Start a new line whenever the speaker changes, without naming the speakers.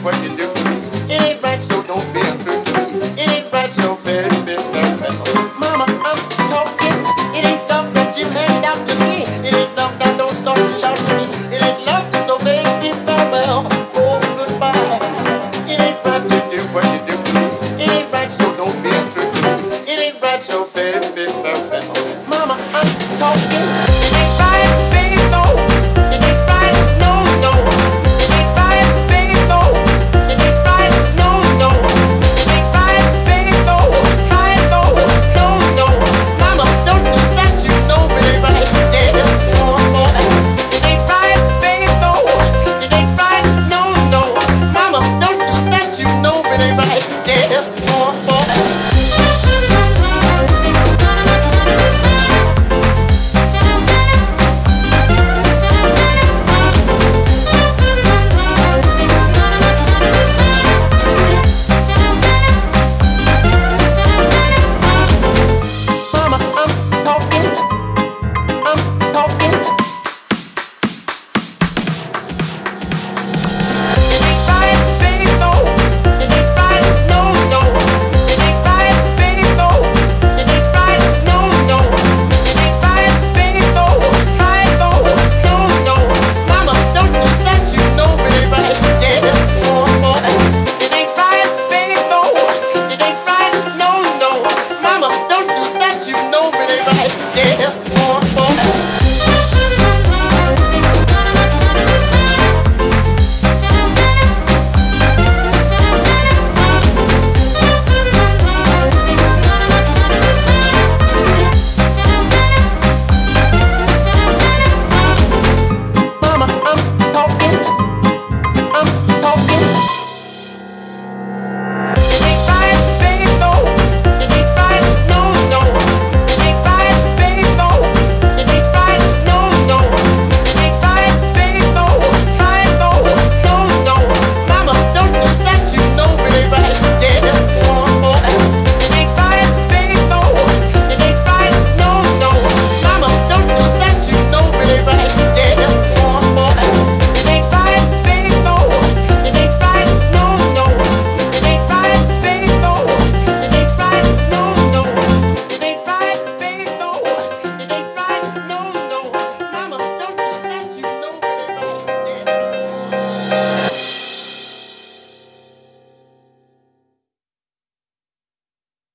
what you do to me. It ain't right, so don't be untrue to me. It ain't right, so very, very, Mama, I'm talking. It ain't love that you handed out to me. It ain't love that don't stop to shout to me. It ain't love, so baby, farewell. Oh, goodbye. It ain't right to do what you do to me. It ain't right, so don't be untrue to me. It ain't right, so